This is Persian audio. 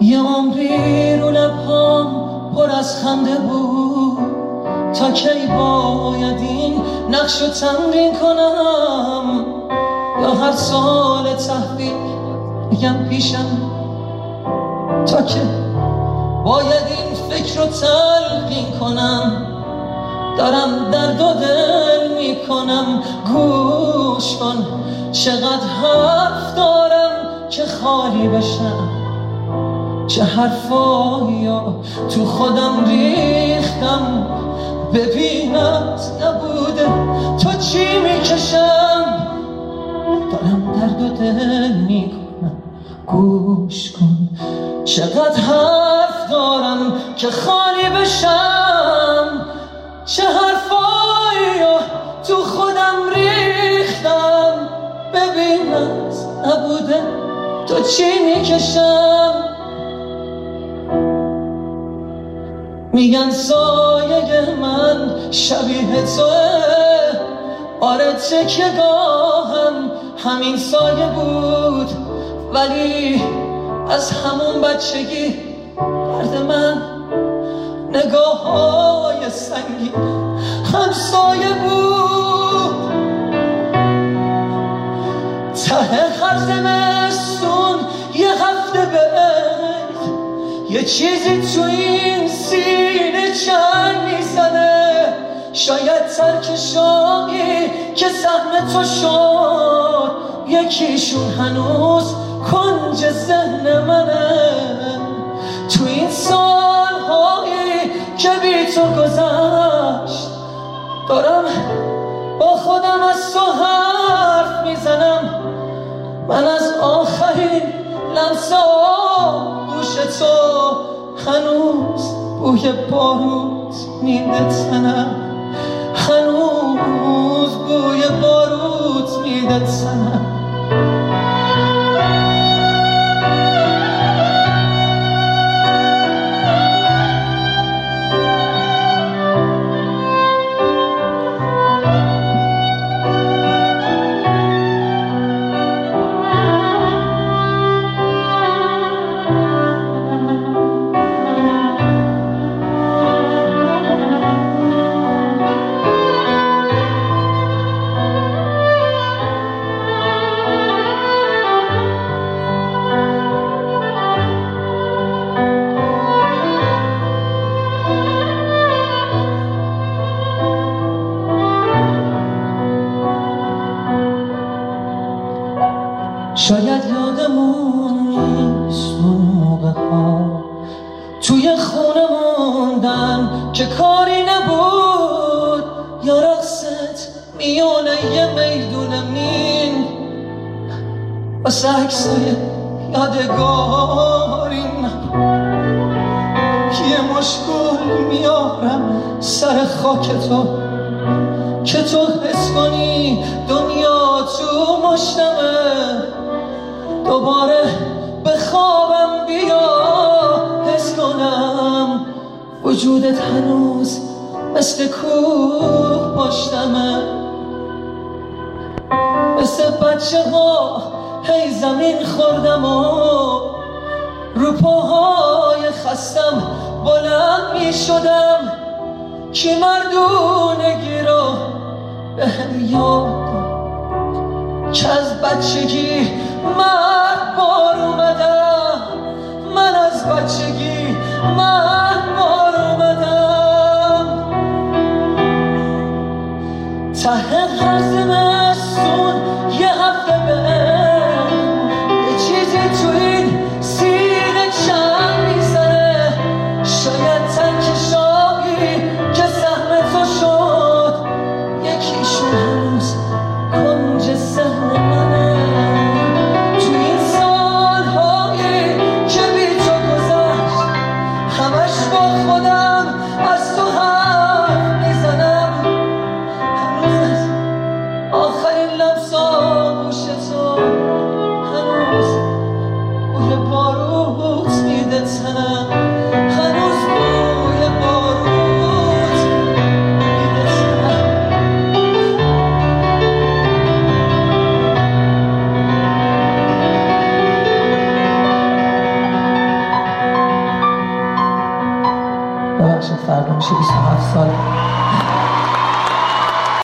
یه عمری رو لبهام پر از خنده بود، تا کی باید این نقش رو تمرین کنم؟ یا هر سال تحویل بگم پیشم، تا که باید این فکر رو تلقین کنم؟ دارم درد و دل میکنم، گوش کن چقدر حرف دارم که خالی بشم. چه حرفایی تو خودم ریختم، ببینت نبوده تو چی میکشم. دارم درد و دل میکنم، گوش کن چقدر حرف دارم که خالی بشم. چه حرفایی تو خودم ریختم، ببینت نبوده تو چی میکشم. میگن سایه من شبیه توه، آره تکیه‌گاهم همین سایه بود. ولی از همون بچگی درد من نگاه‌های سنگین همسایه بود. ته هر زمستون یه هفته بعد یه چیزی تو این سینه چنگ میزنه. شاید ترکشایی که سهم تو شد، یکیشون هنوز کنج ذهن منه. تو این سالهایی که بی تو گذشت، دارم با خودم از تو حرف میزنم. من از آخرین لمسه گوش تو هنوز بوی بارود میده تنم، هنوز بوی بارود میده تنم. شاید یادمون نیست اون موقع ها توی خونه موندن که کاری نبود، یا رقصت میونه یه میدون مین واسه عکسای یادگاری نبود. یه مشکل میارم سر خاک تو که تو حس کنی دنیا تو مشتمه. دوباره به خوابم بیا، حس کنم وجودت هنوز مثل کوه پشتمه. مثل بچه ها هی زمین خوردم و رو پاهای خستم بلند می شدم. کی مردونگی رو به هم یاد که از بچگی مرد بار اومدم. من از بچگی مرد بار اومدم. ته هر زمستون یه هفته بعد یه چیزی تو این سینه چنگ میزنه. شاید ترکشایی که سهم تو شد، یکیشون هنوز کنج ذهن منه. ببخشید فردا میشه 27 سال